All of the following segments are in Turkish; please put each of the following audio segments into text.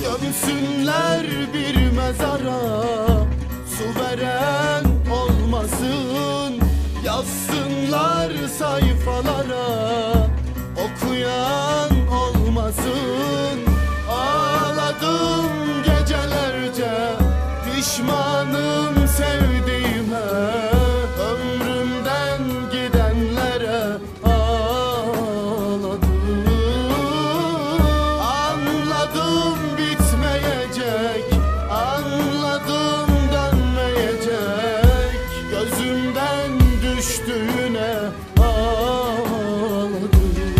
Gömsünler bir mezara, su veren olmasın. Yazsınlar sayfalara, okuyan olmasın. Ağladım gecelerce, pişmanım sevdiğime. Ömrümden gidenlere ağladım. Anladım bitmeyecek, anladım dönmeyecek. Gözümden düştüğüne ağladım.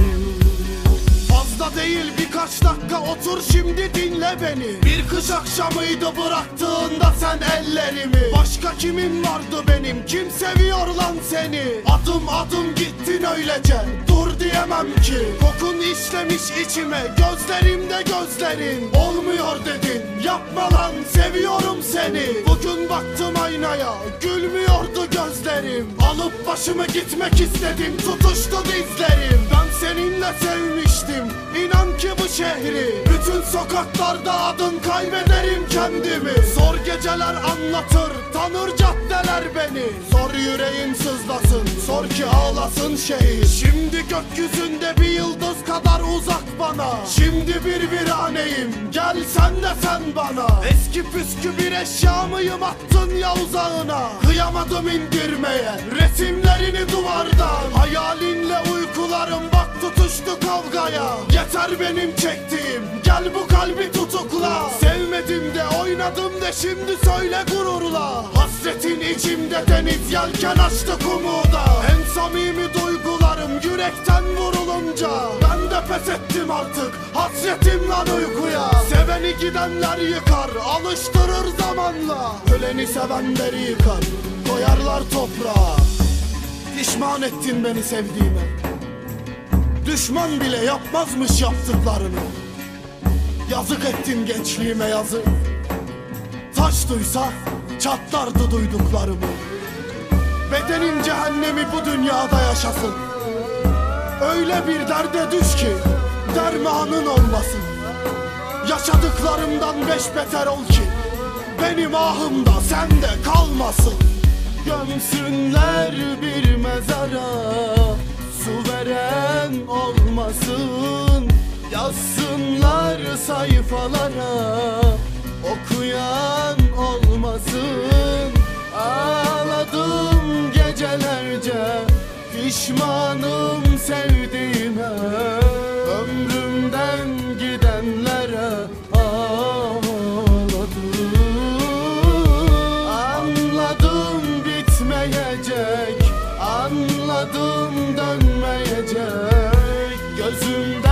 Fazla değil birkaç dakika otur şimdi dinle beni. Bir kış akşamıydı bıraktığında sen ellerimi. Başka kimim vardı benim, kim seviyor lan seni? Adım adım gittin öylece, dur diyemem ki. Kokun işlemiş içime, gözlerimde gözlerin. Olmuyor dedin, yapma lan seviyorum seni. Bugün baktım aynaya, gülmüyordu gözlerim. Alıp başımı gitmek istedim, tutuştu dizlerim. Ben seninle sevmiştim, inan ki bu şehri. Bütün sokaklarda adın kaybederim kendimi. Zor geceler anlatır, tanır caddeler beni. Zor yüreğin sızlasın, sor ki ağlasın şehir. Şimdi gökyüzünde bir yıldız kadar uzak bana. Şimdi bir viraneyim, gel sen de sen bana. Eski püskü bir eşya mıyım, attın ya uzağına. Kıyamadım indirmeye resimlerini duvardan. Hayalinle uykularım bak tutuştu kavgaya. Yeter benim çektiğim, gel bu kalbi tutukla. Sevmedim de oynadım de şimdi söyle gururla. Hasretin içimde deniz yelken açtık umuda. En samimi duygularım yürekten vurulunca. Ben de pes ettim artık hasretim lan uykuya. Seveni gidenler yıkar, alıştırır zamanla. Öleni sevenleri yıkar, koyarlar toprağa. Pişman ettin beni sevdiğime. Düşman bile yapmazmış yaptıklarını. Yazık ettin gençliğime yazık. Taş duysa çatlardı duyduklarımı. Bedenin cehennemi bu dünyada yaşasın. Öyle bir derde düş ki dermanın olmasın. Yaşadıklarımdan beş beter ol ki benim ahımda sende kalmasın. Gömsünler bir mezara, su veren olmasın. Yazsınlar sayfalara, okuyan olmasın. Ağladım gecelerce, pişmanım sevdiğime. Ömrümden gidenlere ağladım. Anladım bitmeyecek, anladım dönmeyecek. Gözüm